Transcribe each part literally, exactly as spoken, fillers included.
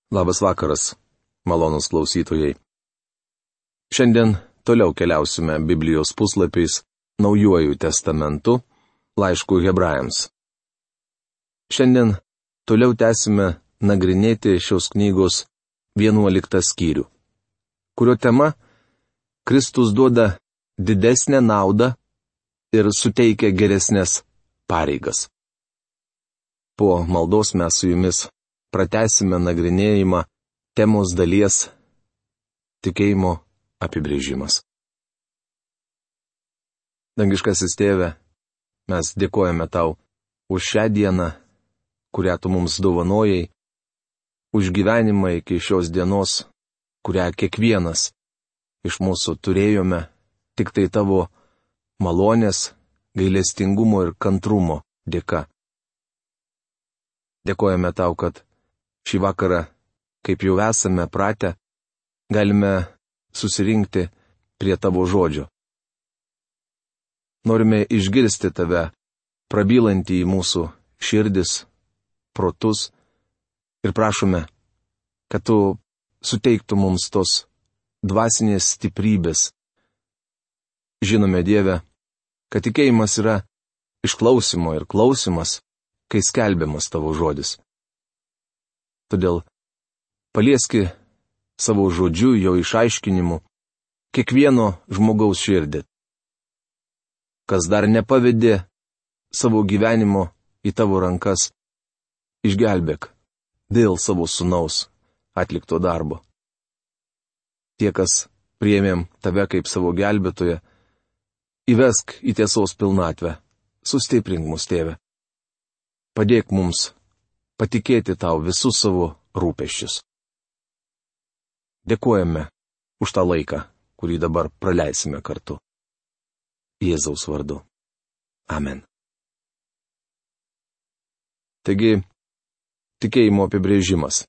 Labas vakaras, malonus klausytojai. Šiandien toliau keliausime Biblijos puslapiais Naujuoju testamentu, laišku Hebrajams. Šiandien toliau tęsime nagrinėti šios knygos vienuoliktą skyrių, kurio tema - Kristus duoda didesnę naudą ir suteikia geresnės pareigas. Po maldos mes su jumis pratęsime nagrinėjimą temos dalies tikėjimo apibrėžimas. Dangiškasis Tėve, mes dėkojame Tau už šią dieną, kurią Tu mums dovanojai, už gyvenimą iki šios dienos, kurią kiekvienas iš mūsų turėjome, tik tai Tavo malonės, gailestingumo ir kantrumo dėka. Dėkojame Tau, kad šį vakarą, kaip jau esame pratę, galime susirinkti prie Tavo žodžio. Norime išgirsti Tave, prabylantį į mūsų širdis, protus ir prašome, kad Tu suteiktų mums tos dvasinės stiprybės. Žinome, Dieve, kad tikėjimas yra išklausimo ir klausimas, kai skelbiamas Tavo žodis. Todėl palieski savo žodžiu, jo išaiškinimu, kiekvieno žmogaus širdį. Kas dar nepavedė savo gyvenimo į Tavo rankas, išgelbėk dėl savo sūnaus atlikto darbo. Tie, kas priėmėm Tave kaip savo gelbėtoją, įvesk į tiesos pilnatvę, sustiprink mus, Tėve. Padėk mums patikėti Tau visus savo rūpesčius. Dėkojame už tą laiką, kurį dabar praleisime kartu. Jėzaus vardu. Amen. Taigi, tikėjimo apibrėžimas.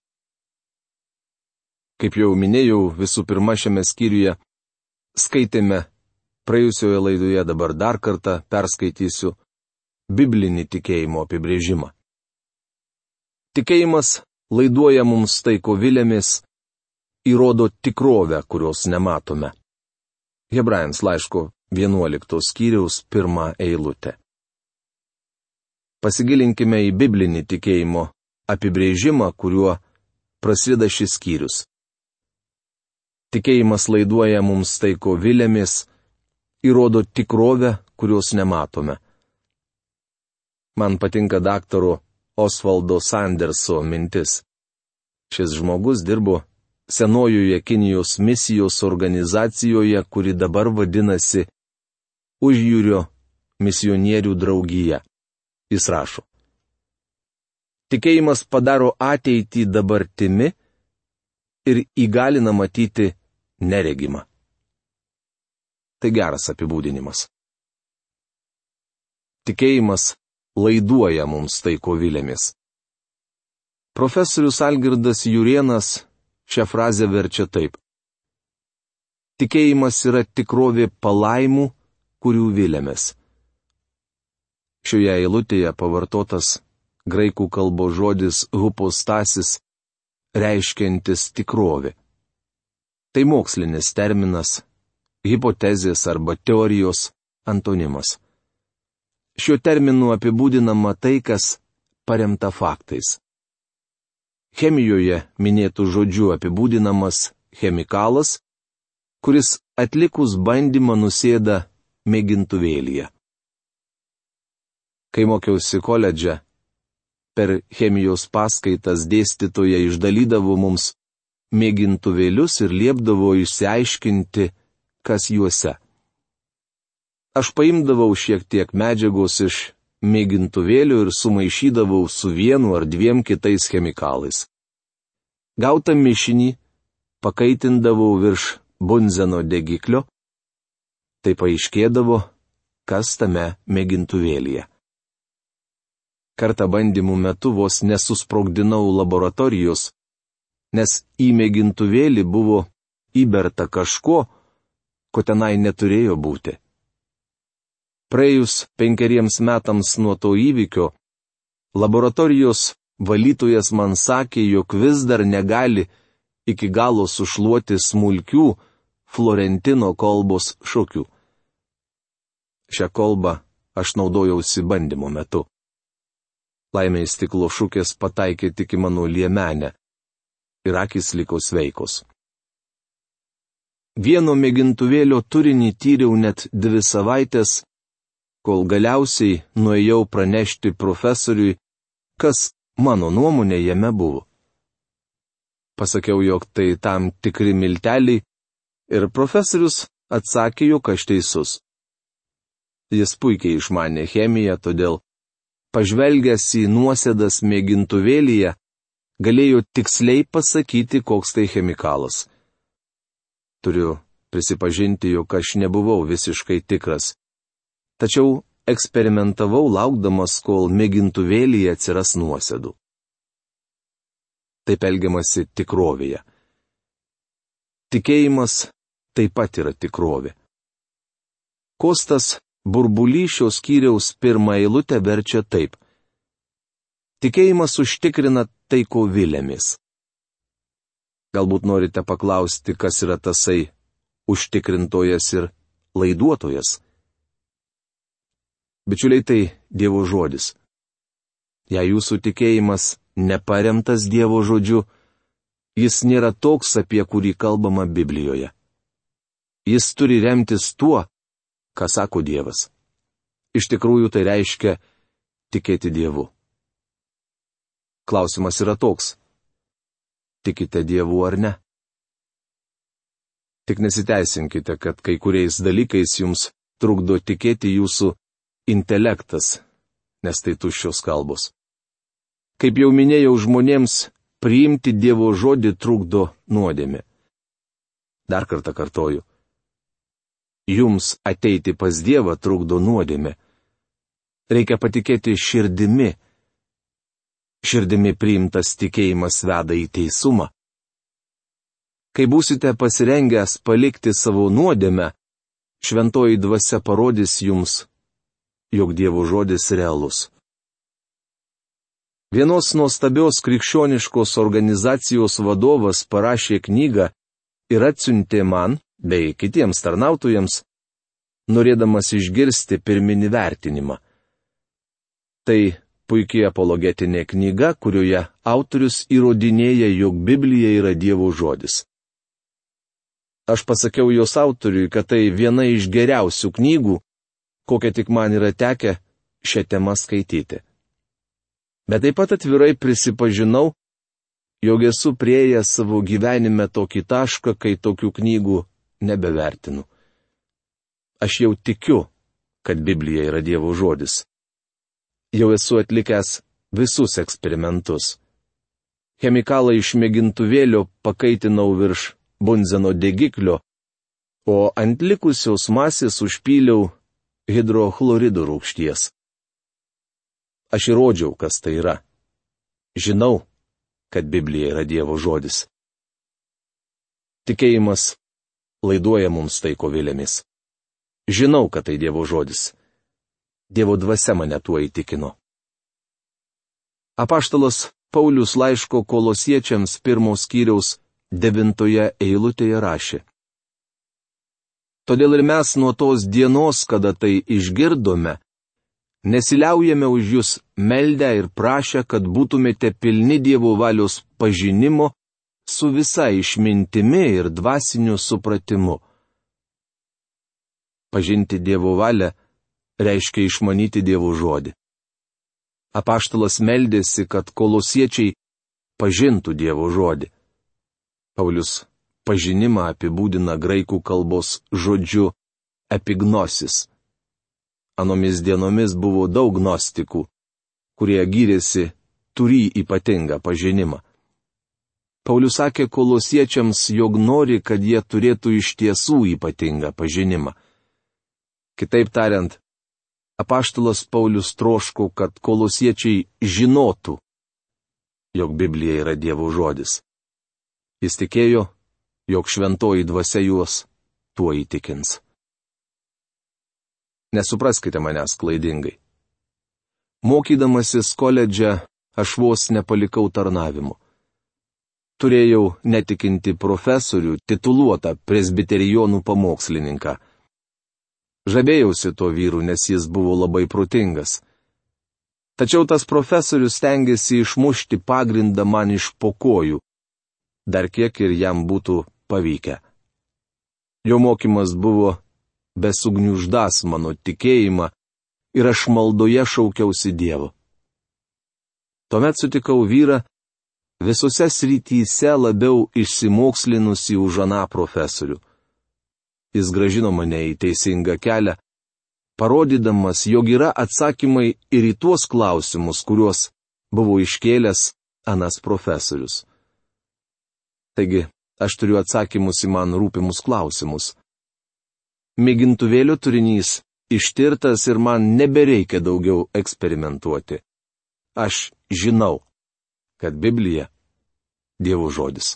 Kaip jau minėjau, visų pirma šiame skyriuje skaitėme praėjusioje laidoje, dabar dar kartą perskaitysiu biblinį tikėjimo apibrėžimą. Tikėjimas laiduoja mums taiko vilėmis, įrodo tikrovę, kurios nematome. Hebrajams laiško vienuoliktos skyriaus pirmą eilutę. Pasigilinkime į biblinį tikėjimo apibrėžimą, kuriuo prasideda šis skyrius. Tikėjimas laiduoja mums taiko vilėmis, įrodo tikrovę, kurios nematome. Man patinka daktaro Osvaldo Sanderso mintis. Šis žmogus dirbo senojoje Kinijos misijos organizacijoje, kuri dabar vadinasi Užjūrio misionierių draugija. Jis rašo: Tikėjimas padaro ateitį dabartimi ir įgalina matyti neregimą. Tai geras apibūdinimas. Tikėjimas laiduoja mums taiko vilėmis. Profesorius Algirdas Jurėnas šią frazę verčia taip: Tikėjimas yra tikrovė palaimų, kurių vilėmis. Šioje eilutėje pavartotas graikų kalbos žodis hupostasis, reiškiantis tikrovė. Tai mokslinis terminas, hipotezės arba teorijos antonimas. Šiuo terminu apibūdinama tai, kas paremta faktais. Chemijoje minėtų žodžių apibūdinamas chemikalas, kuris atlikus bandymą nusėda mėgintuvėlyje. Kai mokiausi koledže, per chemijos paskaitas dėstytoja išdalydavo mums mėgintuvėlius ir liepdavo išsiaiškinti, kas juose. Aš paimdavau šiek tiek medžiagos iš mėgintuvėlių ir sumaišydavau su vienu ar dviem kitais chemikalais. Gautą mišinį pakaitindavau virš bunzeno degiklio, tai paaiškėdavo, kas tame mėgintuvėlyje. Kartą bandymų metu vos nesusprogdinau laboratorijos, nes į mėgintuvėlį buvo įberta kažko, ko tenai neturėjo būti. Praėjus penkeriems metams nuo to įvykio, laboratorijos valytojas man sakė, jog vis dar negali iki galo sušluoti smulkių Florentino kolbos šukių. Šią kolbą aš naudojausi bandymo metu. Laimei stiklo šukės pataikė tik į mano liemenę ir akys liko sveikos. Vieno mėgintuvėlio turinį tyriau net dvi savaitės, kol galiausiai nuėjau pranešti profesoriui, kas mano nuomonė jame buvo. Pasakiau, jog tai tam tikri milteliai, ir profesorius atsakė, jog aš teisus. Jis puikiai išmanė chemiją, todėl, pažvelgęs į nuosėdas mėgintuvėlyje, galėjo tiksliai pasakyti, koks tai chemikalas. Turiu prisipažinti, jog aš nebuvau visiškai tikras. Tačiau eksperimentavau laukdamas, kol mėgintuvėlyje atsiras nuosėdų. Taip elgiamasi tikrovėje. Tikėjimas taip pat yra tikrovė. Kostas Burbulyšio skyriaus pirmą eilutę verčia taip. Tikėjimas užtikrina tai, ko vilėmis. Galbūt norite paklausti, kas yra tasai užtikrintojas ir laiduotojas. Bičiuliai, tai Dievo žodis. Jei jūsų tikėjimas neparemtas Dievo žodžiu, jis nėra toks, apie kurį kalbama Biblijoje. Jis turi remtis tuo, ką sako Dievas. Iš tikrųjų tai reiškia tikėti Dievu. Klausimas yra toks. Tikite Dievu ar ne? Tik nesiteisinkite, kad kai kuriais dalykais jums trukdo tikėti jūsų intelektas, nes tai tuščios kalbos. Kaip jau minėjau, žmonėms priimti Dievo žodį trukdo nuodėmė. Dar kartą kartoju. Jums ateiti pas Dievą trukdo nuodėmė. Reikia patikėti širdimi. Širdimi priimtas tikėjimas veda į teisumą. Kai būsite pasirengęs palikti savo nuodėmę, šventoji dvasia parodys jums, jog Dievo žodis realus. Vienos nuostabios krikščioniškos organizacijos vadovas parašė knygą ir atsiuntė man, bei kitiems tarnautojams, norėdamas išgirsti pirminį vertinimą. Tai puikiai apologetinė knyga, kurioje autorius įrodinėja, jog Biblija yra Dievo žodis. Aš pasakiau jos autoriui, kad tai viena iš geriausių knygų, kokią tik man yra tekę šią temą skaityti. Bet taip pat atvirai prisipažinau, jog esu priėjęs savo gyvenime tokį tašką, kai tokių knygų nebevertinu. Aš jau tikiu, kad Biblija yra Dievo žodis. Jau esu atlikęs visus eksperimentus. Chemikalą iš mėgintuvėlio pakaitinau virš bunzeno degiklio, o ant likusios masės užpyliau hidrochlorido rūgšties. Aš įrodžiau, kas tai yra. Žinau, kad Biblija yra Dievo žodis. Tikėjimas laiduoja mums tai, ko vilėmis. Žinau, kad tai Dievo žodis. Dievo dvasia mane tuo įtikino. Apaštalas Paulius laiško Kolosiečiams pirmos skyriaus devintoje eilutėje rašė. Todėl ir mes nuo tos dienos, kada tai išgirdome, nesiliaujame už jūs meldę ir prašę, kad būtumėte pilni Dievo valios pažinimo su visa išmintimi ir dvasiniu supratimu. Pažinti Dievo valią reiškia išmanyti Dievo žodį. Apaštalas meldėsi, kad kolosiečiai pažintų Dievo žodį. Paulius pažinimą apibūdina graikų kalbos žodžiu epignosis. Anomis dienomis buvo daug gnostikų, kurie gyrėsi turį ypatingą pažinimą. Paulius sakė kolosiečiams, jog nori, kad jie turėtų iš tiesų ypatingą pažinimą. Kitaip tariant, apaštalas Paulius troško, kad kolosiečiai žinotų, jog Biblija yra Dievo žodis. Jis tikėjo, jog šventoji dvasia juos tuo įtikins. Nesupraskite manęs klaidingai. Mokydamasis koledže, aš vos nepalikau tarnavimu. Turėjau netikinti profesorių, tituluotą presbiterijonų pamokslininką. Žavėjausi tuo vyru, nes jis buvo labai protingas. Tačiau tas profesorius stengiasi išmušti pagrindą man iš po kojų. Dar kiek ir jam būtų pavykę. Jo mokymas buvo besugniuždas mano tikėjimą ir aš maldoje šaukiausi Dievo. Tuomet sutikau vyrą, visose srityse labiau išsimokslinusi už aną profesorių. Jis grąžino mane į teisingą kelią, parodydamas, jog yra atsakymai ir į tuos klausimus, kuriuos buvo iškėlęs anas profesorius. Taigi, aš turiu atsakymus į man rūpimus klausimus. Mėgintuvėlio turinys ištirtas ir man nebereikia daugiau eksperimentuoti. Aš žinau, kad Biblija – Dievo žodis.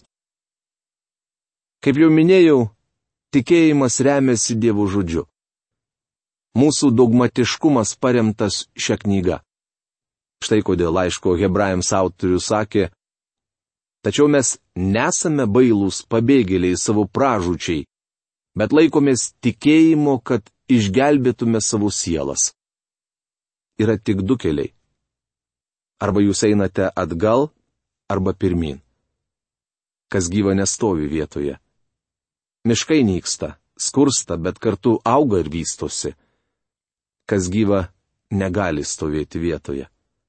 Kaip jau minėjau, tikėjimas remiasi Dievo žodžiu. Mūsų dogmatiškumas paremtas šią knygą. Štai kodėl laiško Hebrajams autorius sakė, tačiau mes nesame bailūs pabėgėliai savo pražūčiai, bet laikomės tikėjimo, kad išgelbėtume savo sielas. Yra tik du keliai. Arba jūs einate atgal, arba pirmyn. Kas gyva nestovi vietoje. Miškai nyksta, skursta, bet kartu auga ir vystosi. Kas gyva negali stovėti vietoje.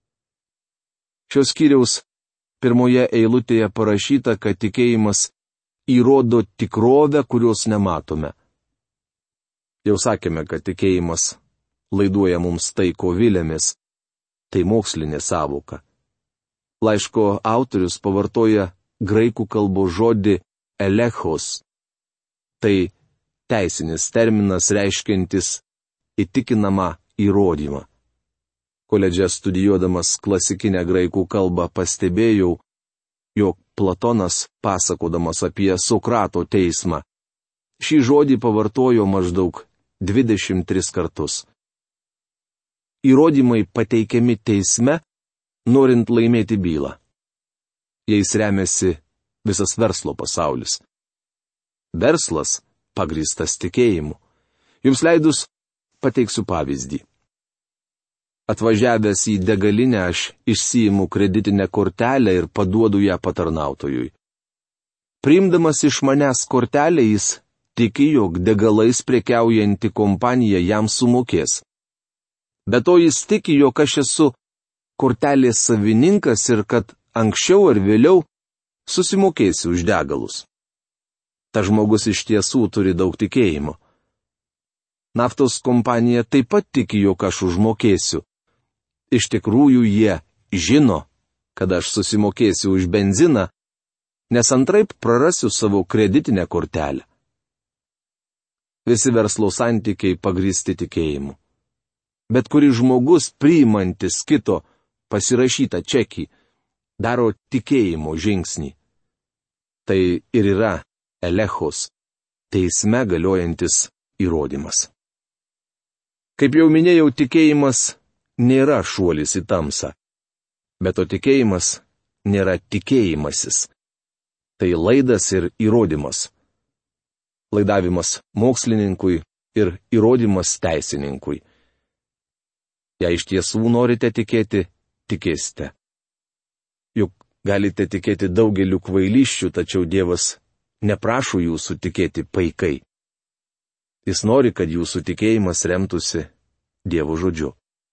Šios skyriaus pirmoje eilutėje parašyta, kad tikėjimas įrodo tikrovę, kurios nematome. Jau sakėme, kad tikėjimas laiduoja mums tai, ko vilėmės. Tai mokslinė sąvoka. Laiško autorius pavartoja graikų kalbos žodį elechos. Tai teisinis terminas reiškiantis įtikinamą įrodymą. Koledže studijuodamas klasikinę graikų kalbą pastebėjau, jog Platonas, pasakodamas apie Sokrato teismą, šį žodį pavartojo maždaug dvidešimt tris kartus. Įrodymai pateikiami teisme, norint laimėti bylą. Jais remiasi visas verslo pasaulis. Verslas pagrįstas tikėjimu. Jums leidus pateiksiu pavyzdį. Atvažiavęs į degalinę aš išsiimu kreditinę kortelę ir paduodu ją patarnautojui. Priimdamas iš manęs kortelę jis tiki, jog degalais prekiaujanti kompanija jam sumokės. Be to jis tiki, jog aš esu kortelės savininkas ir kad anksčiau ar vėliau susimokėsiu už degalus. Ta žmogus iš tiesų turi daug tikėjimo. Naftos kompanija taip pat tiki, jog aš užmokėsiu. Iš tikrųjų jie žino, kad aš susimokėsiu už benziną, nes antraip prarasiu savo kreditinę kortelę. Visi verslo santykiai pagrįsti tikėjimu. Bet kuris žmogus, priimantis kito pasirašytą čekį, daro tikėjimo žingsnį. Tai ir yra elechos, teisme galiojantis įrodymas. Kaip jau minėjau, tikėjimas nėra šuolis į tamsą, bet o tikėjimas nėra tikėjimasis. Tai laidas ir įrodymas. Laidavimas mokslininkui ir įrodymas teisininkui. Jei iš tiesų norite tikėti, tikėsite. Juk galite tikėti daugeliu kvailysčių, tačiau Dievas neprašo jūsų tikėti paikai. Jis nori, kad jūsų tikėjimas remtųsi Dievo žodžiu.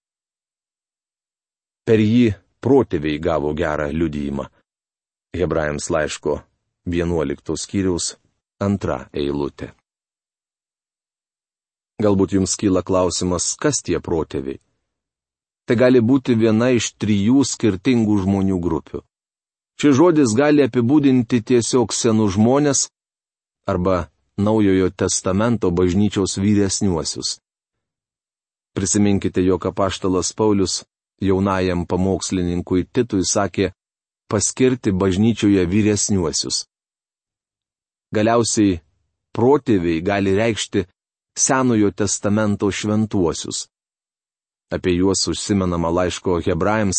Per jį protėviai gavo gerą liudijimą. Hebrajams laiško vienuoliktos skyriaus antra eilutė. Galbūt jums kyla klausimas, kas tie protėviai? Tai gali būti viena iš trijų skirtingų žmonių grupių. Šis žodis gali apibūdinti tiesiog senus žmonės arba Naujojo testamento bažnyčios vyresniuosius. Prisiminkite, jog apaštalas Paulius jaunajam pamokslininkui Titui sakė paskirti bažnyčioje vyresniuosius. Galiausiai protėviai gali reikšti Senojo testamento šventuosius. Apie juos užsimenama laiško Hebrajams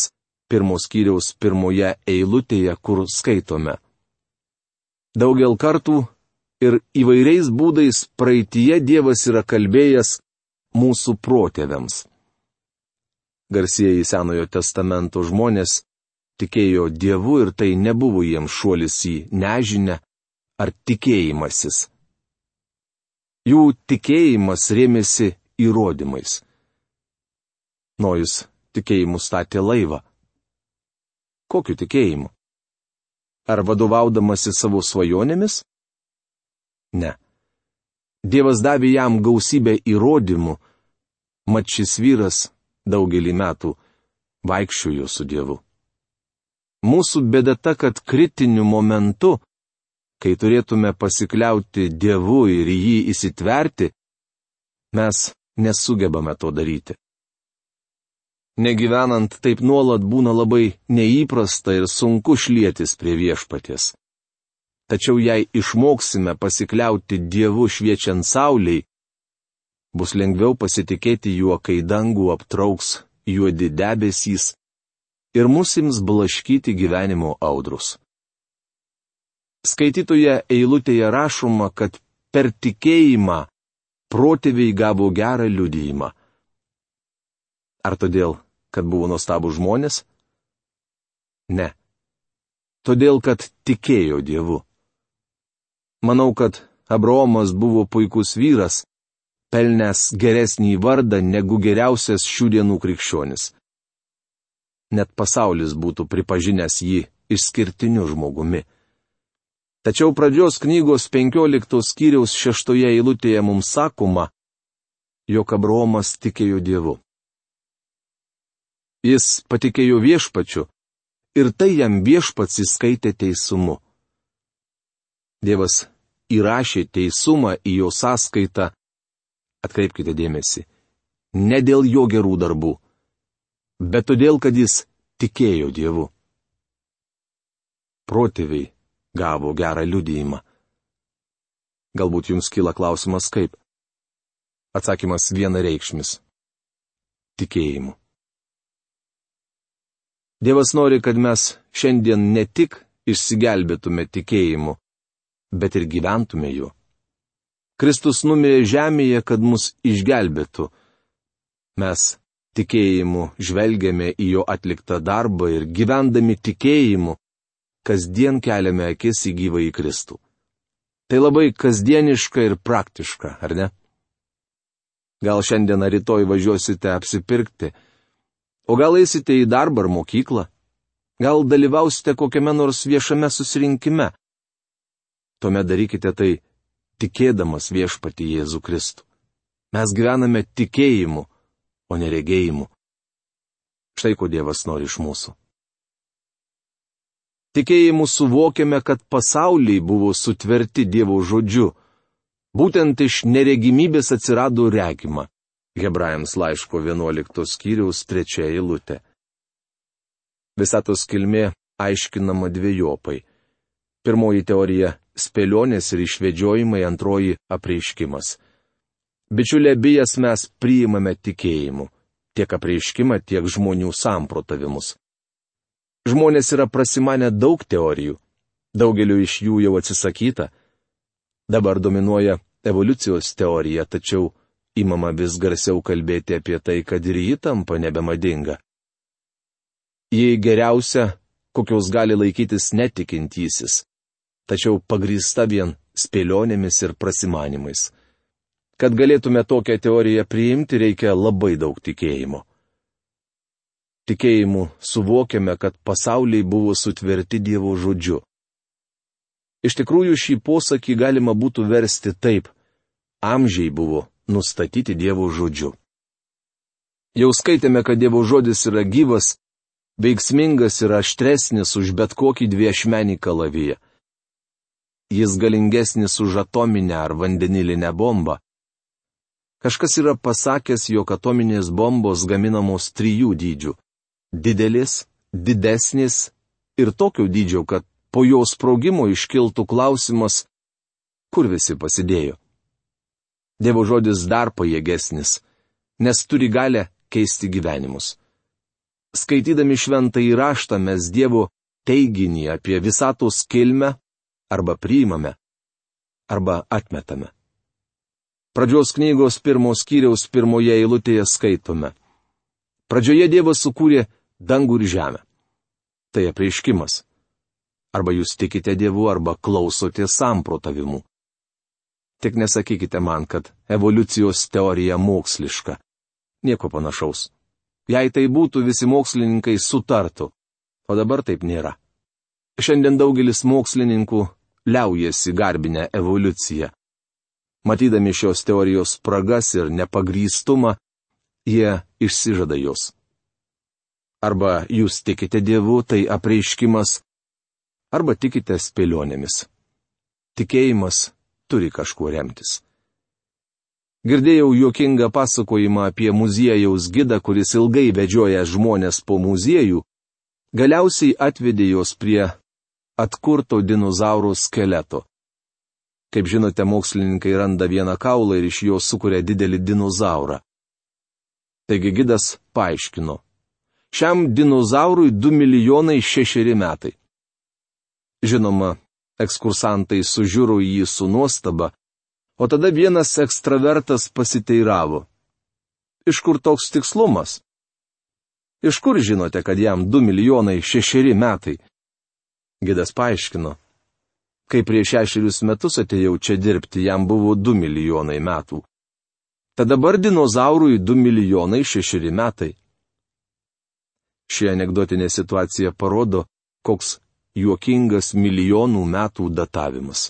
pirmos skyriaus pirmoje eilutėje, kur skaitome. Daugel kartų ir įvairiais būdais praeitie Dievas yra kalbėjęs mūsų protėviams. Garsieji Senojo testamento žmonės tikėjo Dievu ir tai nebuvo jiems šuolis į nežinę ar tikėjimasis. Jų tikėjimas rėmėsi įrodymais. Nojus tikėjimu statė laivą. Kokiu tikėjimu? Ar vadovaudamasi savo svajonėmis? Ne. Dievas davė jam gausybę įrodymų, mat šis vyras daugelį metų vaikščiojo su Dievu. Mūsų bėda ta, kad kritiniu momentu, kai turėtume pasikliauti Dievu ir jį įsitverti, mes nesugebame to daryti. Negyvenant taip nuolat būna labai neįprasta ir sunku šlietis prie viešpaties. Tačiau jei išmoksime pasikliauti Dievu šviečiant sauliai, bus lengviau pasitikėti juo, kai dangų aptrauks juodi debesys ir mus ims blaškyti gyvenimo audrus. Skaitytoje eilutėje rašoma, kad per tikėjimą protėviai gavo gerą liudijimą. Ar todėl, kad buvo nuostabūs žmonės? Ne. Todėl, kad tikėjo Dievu. Manau, kad Abraomas buvo puikus vyras, pelnęs geresnį vardą negu geriausias šių dienų krikščionis. Net pasaulis būtų pripažinęs jį išskirtiniu žmogumi. Tačiau pradžios knygos penkioliktos skyriaus šeštoje eilutėje mums sakoma, jog Abraomas tikėjo Dievu. Jis patikėjo viešpačiu ir tai jam viešpats įskaitė teisumu. Dievas įrašė teisumą į jo sąskaitą, atkreipkite dėmesį, ne dėl jo gerų darbų, bet todėl, kad jis tikėjo Dievu. Protėviai gavo gerą liudijimą. Galbūt jums kyla klausimas kaip? Atsakymas vienareikšmis. Tikėjimu. Dievas nori, kad mes šiandien ne tik išsigelbėtume tikėjimu, bet ir gyventume juo. Kristus numirė žemėje, kad mus išgelbėtų. Mes tikėjimu žvelgiame į jo atliktą darbą ir gyvendami tikėjimu, kasdien keliame akis į gyvąjį Kristų. Tai labai kasdieniška ir praktiška, ar ne? Gal šiandien ar rytoj važiuosite apsipirkti, o gal eisite į darbą ar mokyklą, gal dalyvausite kokiame nors viešame susirinkime. Tuomet darykite tai tikėdamas viešpatį Jėzų Kristų. Mes gyvename tikėjimu, o ne regėjimu. Štai ko Dievas nori iš mūsų. Tikėjimu suvokiame, kad pasauliai buvo sutverti Dievo žodžiu. Būtent iš neregimybės atsirado regima. Hebrajams laiško vienuoliktos skyriaus trečia eilutė. Visatos kilmė aiškinama dvejopai. Pirmoji teorija - spėlionės ir išvedžiojimai, antroji - apreiškimas. Bičiulė, bijas mes priimame tikėjimu, tiek apreiškimą, tiek žmonių samprotavimus. Žmonės yra prasimanę daug teorijų, daugeliu iš jų jau atsisakyta. Dabar dominuoja evoliucijos teorija, tačiau imama vis garsiau kalbėti apie tai, kad ir ji tampa nebemadinga. Ji geriausia, kokios gali laikytis netikintysis, tačiau pagrįsta vien spėlionėmis ir prasimanimais. Kad galėtume tokią teoriją priimti, reikia labai daug tikėjimo. Tikėjimu suvokiame, kad pasauliai buvo sutverti Dievo žodžiu. Iš tikrųjų, šį posakį galima būtų versti taip: amžiai buvo nustatyti Dievo žodžiu. Jau skaitėme, kad Dievo žodis yra gyvas, veiksmingas ir aštresnis už bet kokį dviašmenį kalaviją. Jis galingesnis už atominę ar vandenilinę bombą. Kažkas yra pasakęs, jog atominės bombos gaminamos trijų dydžių - didelės, didesnės ir tokio dydžio, kad po jo sprogimo iškiltų klausimas, kur visi pasidėjo. Dievo žodis dar pajėgesnis, nes turi galę keisti gyvenimus. Skaitydami šventąjį raštą mes Dievo teiginį apie visatos kilmę arba priimame, arba atmetame. Pradžios knygos pirmos skyriaus pirmoje eilutėje skaitome. Pradžioje Dievas sukūrė dangų ir žemę. Tai apreiškimas. Arba jūs tikite Dievu, arba klausote samprotavimų. Tik nesakykite man, kad evoliucijos teorija moksliška. Nieko panašaus. Jei tai būtų, visi mokslininkai sutartų. O dabar taip nėra. Šiandien daugelis mokslininkų liaujasi garbinę evoliuciją. Matydami šios teorijos spragas ir nepagrįstumą, jie išsižada jos. Arba jūs tikite Dievu, tai apreiškimas, arba tikite spėlionėmis. Tikėjimas turi kažkuo remtis. Girdėjau juokingą pasakojimą apie muziejaus gidą, kuris ilgai vedžioja žmonės po muziejų, galiausiai atvedė juos prie atkurto dinozauro skeleto. Kaip žinote, mokslininkai randa vieną kaulą ir iš jo sukuria didelį dinozaurą. Taigi gidas paaiškino. Šiam dinozaurui du milijonai šešeri metai. Žinoma, ekskursantai sužiuro į jį su nuostaba, o tada vienas ekstravertas pasiteiravo. Iš kur toks tikslumas? Iš kur žinote, kad jam du milijonai šešeri metai? Gidas paaiškino. Kai prieš šešerius metus atėjau čia dirbti, jam buvo du milijonai metų. Tad dabar dinozaurui du milijonai šešeri metai. Ši anekdotinė situacija parodo, koks juokingas milijonų metų datavimas.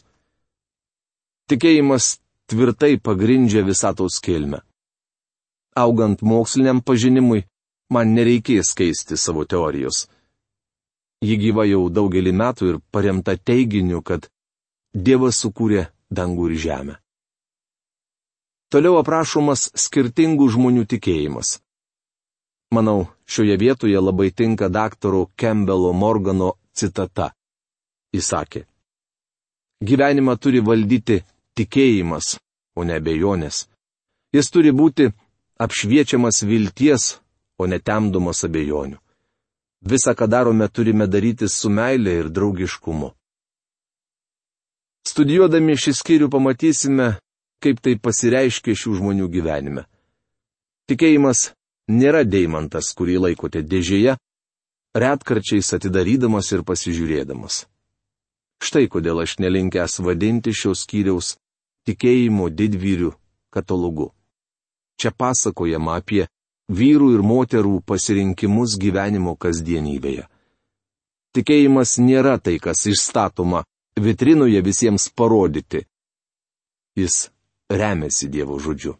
Tikėjimas tvirtai pagrindžia visatos kilmę. Augant moksliniam pažinimui, man nereikės keisti savo teorijos. Ji gyva jau daugelį metų ir paremta teiginiu, kad Dievas sukūrė dangų ir žemę. Toliau aprašomas skirtingų žmonių tikėjimas. Manau, šioje vietoje labai tinka daktaro Campbello Morgano citata. Jis sakė: gyvenimą turi valdyti tikėjimas, o ne abejonės. Jis turi būti apšviečiamas vilties, o ne temdomas abejonių. Visa, ką darome, turime daryti su meile ir draugiškumu. Studijuodami šį skyrių pamatysime, kaip tai pasireiškia šių žmonių gyvenime. Tikėjimas nėra deimantas, kurį laikote dėžėje, retkarčiais atidarydamas ir pasižiūrėdamas. Štai kodėl aš nelinkęs vadinti šios skyriaus tikėjimo didvyrių katalogu. Čia pasakojama apie vyrų ir moterų pasirinkimus gyvenimo kasdienybėje. Tikėjimas nėra tai, kas išstatoma vitrinoje visiems parodyti. Jis remiasi Dievo žodžiu.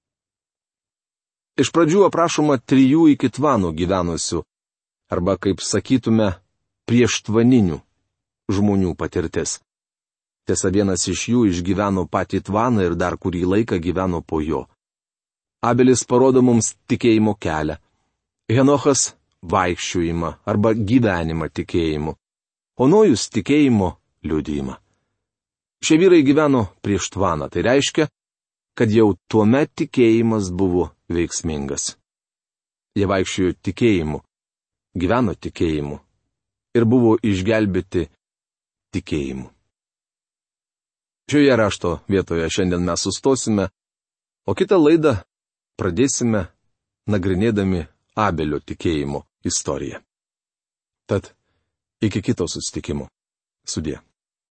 Iš pradžių aprašoma trijų iki tvanų gyvenusių, arba, kaip sakytume, prieštvaninių žmonių patirtis. Tiesa, vienas iš jų išgyveno patį tvaną ir dar kurį laiką gyveno po jo. Abelis parodo mums tikėjimo kelią. Henochas vaikščiojimą arba gyvenimą tikėjimu, o Nojus tikėjimo liudijimą. Šie vyrai gyveno prieš tvaną, tai reiškia, kad jau tuomet tikėjimas buvo veiksmingas. Jie vaikščiojo tikėjimu, gyveno tikėjimu ir buvo išgelbėti tikėjimu. Šioje rašto vietoje šiandien mes sustosime, o kitą laidą pradėsime nagrinėdami Abelio tikėjimo istoriją. Tad iki kito susitikimo. Sudie.